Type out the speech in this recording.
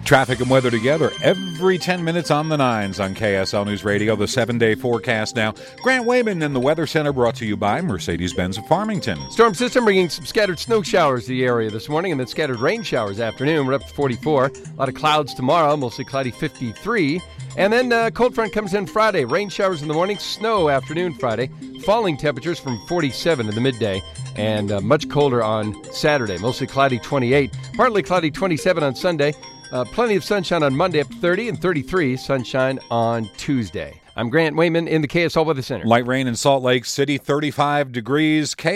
Traffic and weather together every 10 minutes on the 9s on KSL News Radio. The 7-day forecast now. Grant Wayman in the Weather Center, brought to you by Mercedes-Benz of Farmington. Storm system bringing some scattered snow showers to the area this morning and then scattered rain showers afternoon. We're up to 44. A lot of clouds tomorrow, mostly cloudy 53. And then cold front comes in Friday. Rain showers in the morning, snow afternoon Friday. Falling temperatures from 47 in the midday. And much colder on Saturday. Mostly cloudy 28. Partly cloudy 27 on Sunday. Plenty of sunshine on Monday, up to 30 and 33. Sunshine on Tuesday. I'm Grant Wayman in the KSL Weather Center. Light rain in Salt Lake City, 35 degrees.